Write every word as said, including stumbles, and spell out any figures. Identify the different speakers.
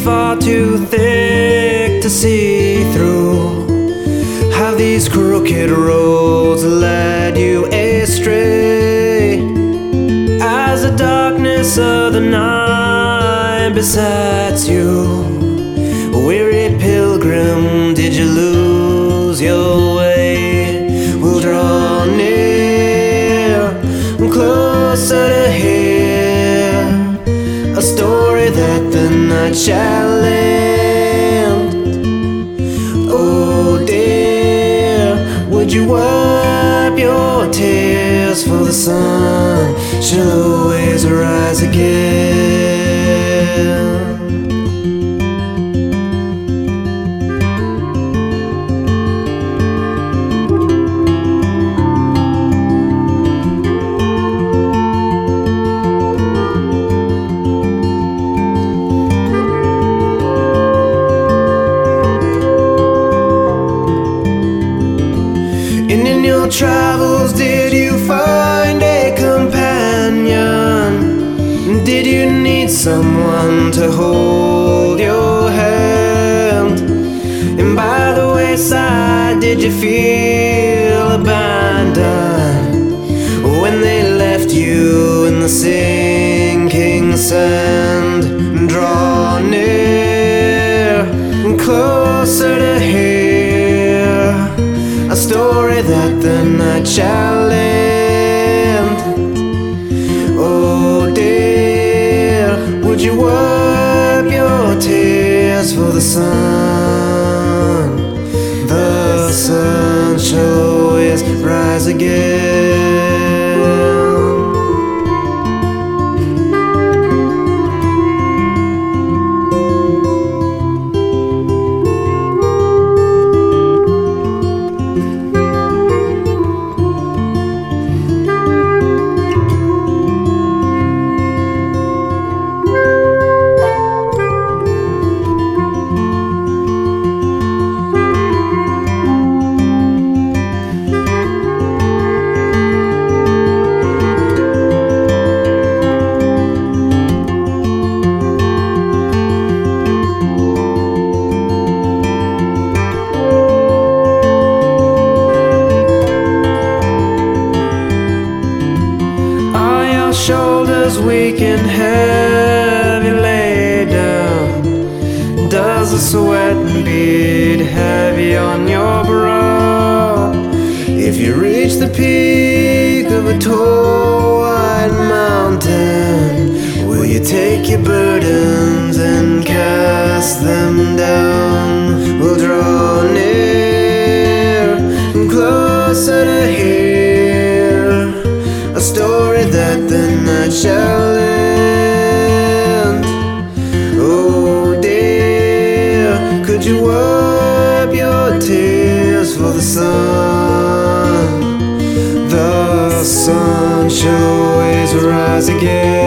Speaker 1: far too thick to see through. Have these crooked roads led you astray? As the darkness of the night besets you, weary pilgrim, did you lose your way? We'll draw near, closer to hear a story that the night shall end. Oh dear, would you wipe your tears, for the sun shall always rise again. And in your travels, did you find a companion? Did you need someone to hold your hand? And by the wayside, did you feel abandoned when they left you in the sinking sand? Draw near, closer to hear a story that the night shall end. Oh dear, would you wipe your tears, for the sun, the sun shall always rise again. Shoulders weak and heavy laid down? Does the sweat bead heavy on your brow? If you reach the peak of a tall white mountain, will you take your burdens and cast them down? We'll draw near and closer to hear a story that the night shall end. Oh dear, could you wipe your tears, for the sun, the sun shall always rise again.